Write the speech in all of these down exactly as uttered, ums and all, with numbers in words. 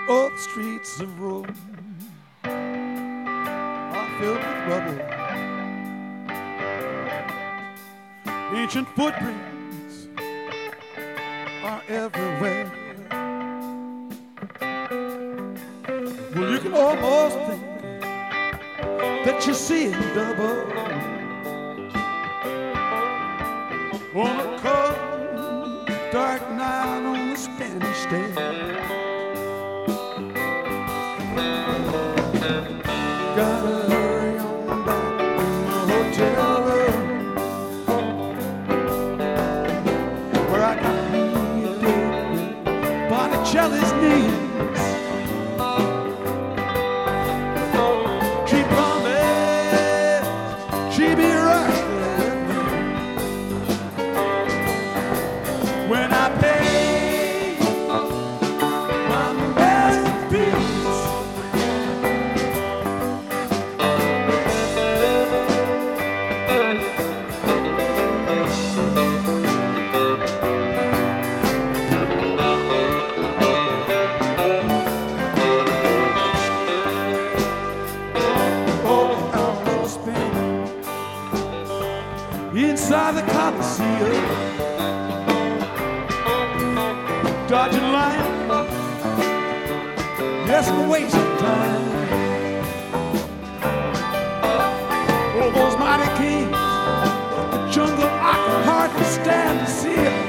Oh, the streets of Rome are filled with rubble. Ancient footprints are everywhere. Well, you can almost think that you're seeing double on a cold, dark night on the Spanish Steps. Gotta hurry on back to the hotel room where I got me a date with Botticelli's knees. She promised she'd be right there when I paid my masterpiece. Inside the Coliseum, dodging lines, yes, we're wasting time. Oh, those mighty kings, the jungle, I can hardly stand to see it.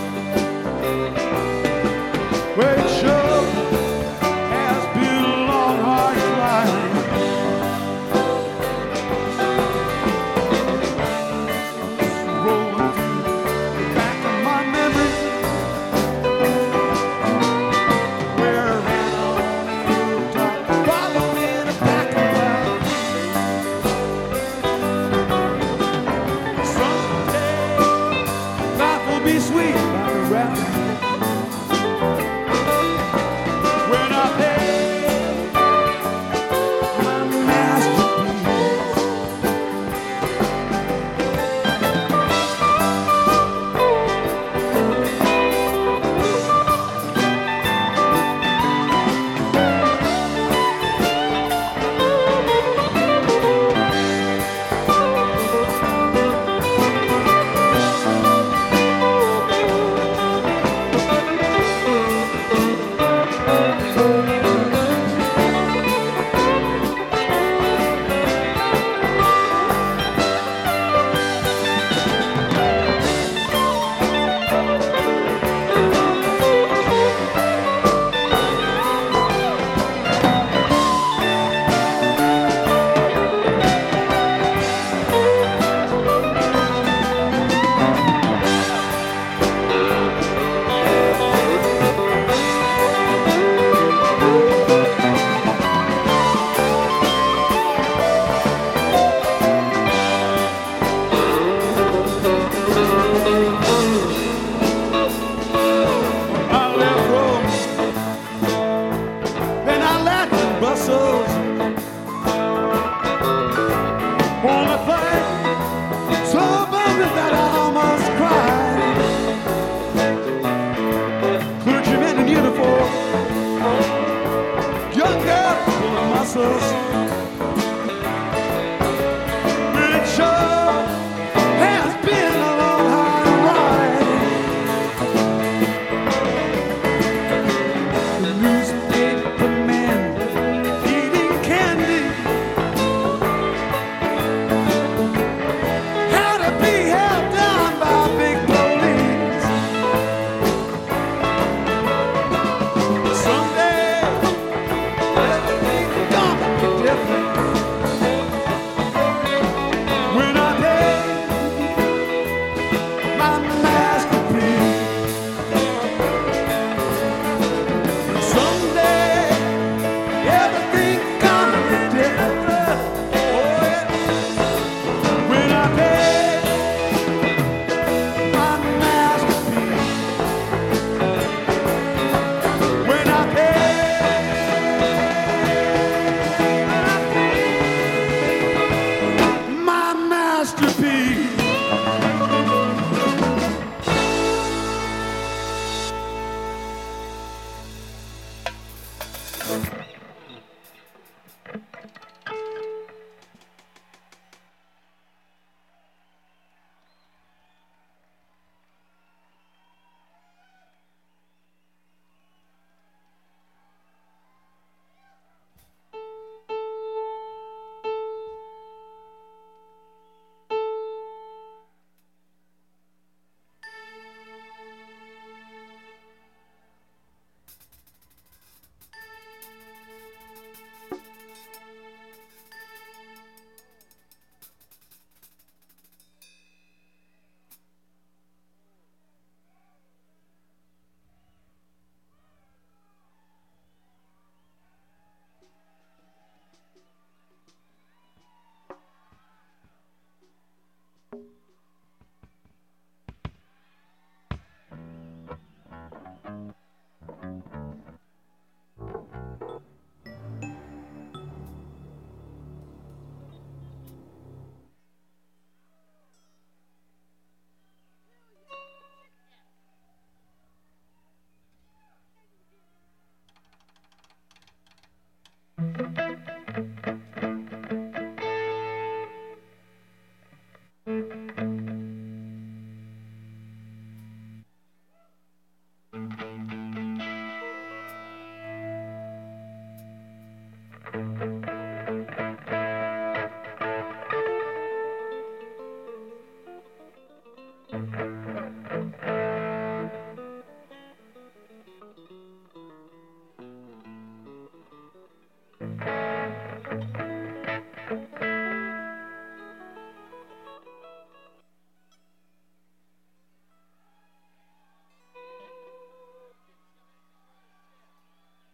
Well, it sure has been a long, hard climb. Be sweet by the rap when I pay my masterpiece. Brussels on a plane so bumpy that I almost cried. Clergymen in uniform, young girls full of muscles.